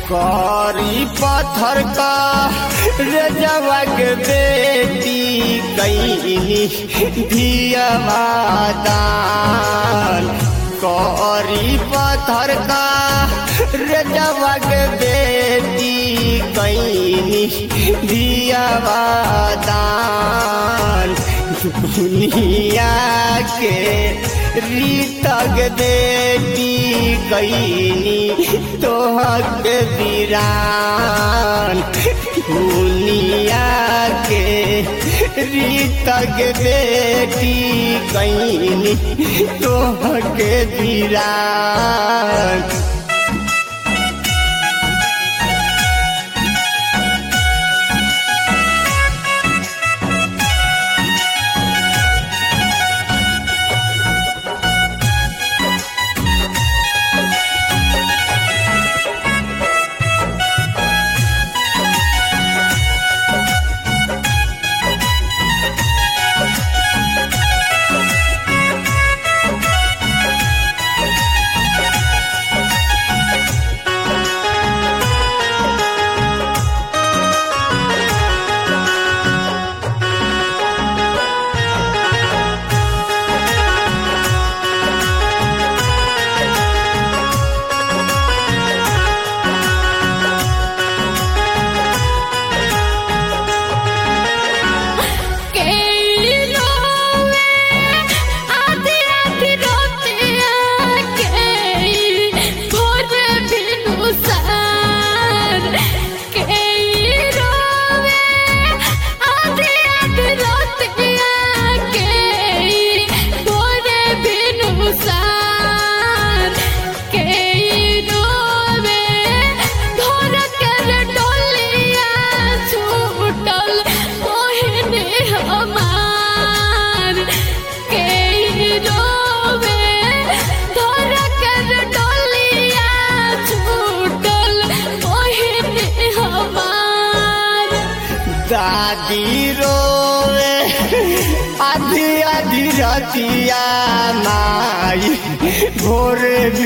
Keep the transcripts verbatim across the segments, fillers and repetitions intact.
करी पत्थर का रजवा के बेटी कैनी धियावा दान करी पत्थर का रजवा के बेटी कैनी धियावा दान दुनिया के रीतक देती कैनी तोहक वीरान दुनिया के रीतक देती कैनी तोहक वीरान। दादी रोवे आधी आधी रतिया माई भोर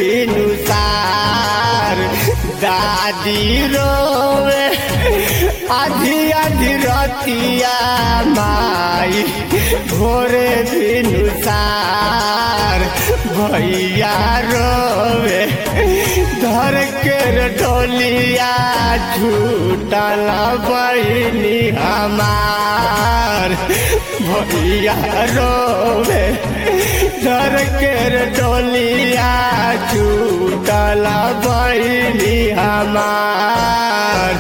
बिनुसार दादी रोवे आधी आधी रतिया माई भोर बिनुसार भैया रोवे धर के ढोलिया झूठल बहिनी हमार भैया रोवे धर के ढोलिया झूठल बहिनी हमार।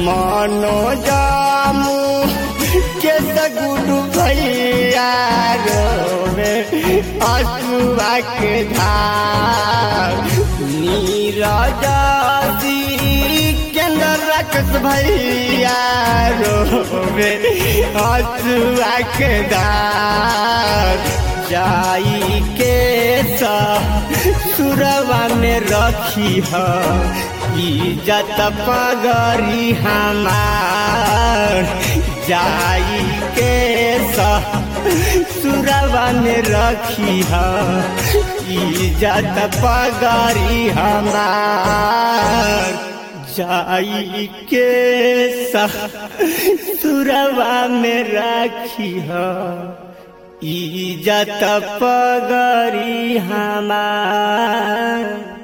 मनो जामू के सगुडू भैया रोवे आंसुआ के धार नीरजादी केंद्र रखस भैया रोवे आंसुआ के धार जाई के सुरवा में रखी है इज्जत पगरी हमार जाई के सुरवा में रखी है इज्जत पगरी हमार जाई के सुरवा में रखी है इज्जत पगरी हमार।